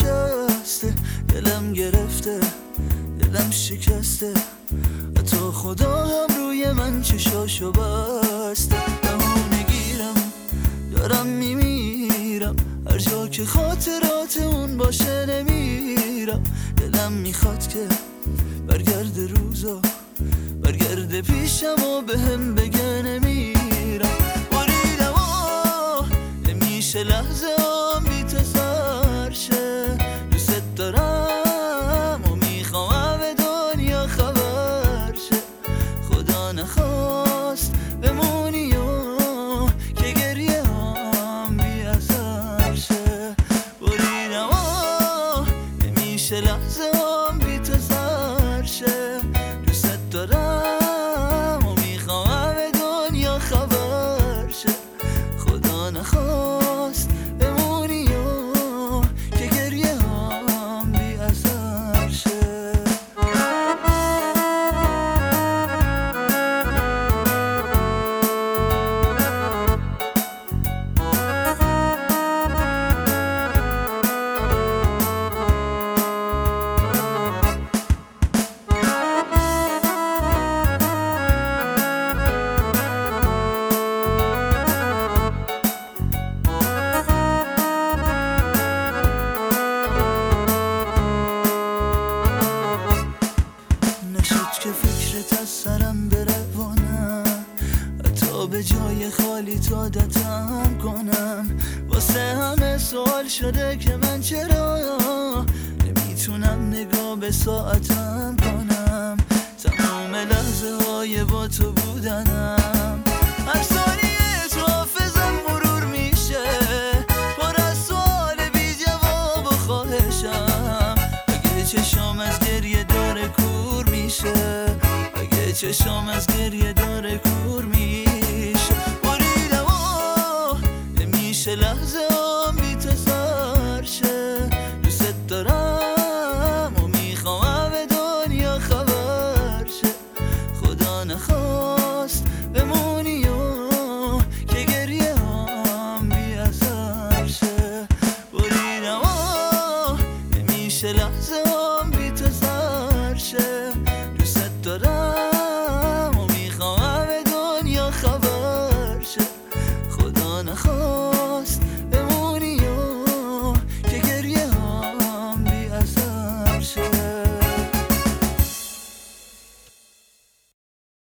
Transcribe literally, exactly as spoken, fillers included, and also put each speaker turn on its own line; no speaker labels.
نشسته، دلم گرفته، دلم شکسته، تو خدا هم روی من چشاشو بسته. بهونه گیرم دارم میمیرم، هر جا که خاطرات اون باشه نمیرم. دلم میخواد که برگرد روزا، برگرد پیشم و به هم بگه نمیرم. بریدم آه نمیشه لحظه هم بی تو سر شه. دوست دارم و میخوام همه دنیا خبر شه. خدا نخواست بمونی و که گریه هم بی اثر شه. بریدم آه نمیشه لحظه هم بی تو سر شه. دوست دارم و میخوام همه دنیا خبر شه. خدا نخواست بمونی و که گریه هم بی اثر شه. که فکرت از سرم بروانم، حتی به جای خالی تو عادتم کنم. واسه همه سوال شده که من چرا نمیتونم نگاه به ساعتم کنم. تمام لحظه های با تو بودنم، هر ثانیه تو حافظم مرور میشه، پر از سوال بی جواب و خواهشم. اگه چشام از گریه داره کور میشه، اگه چشام از گریه داره کور میشه،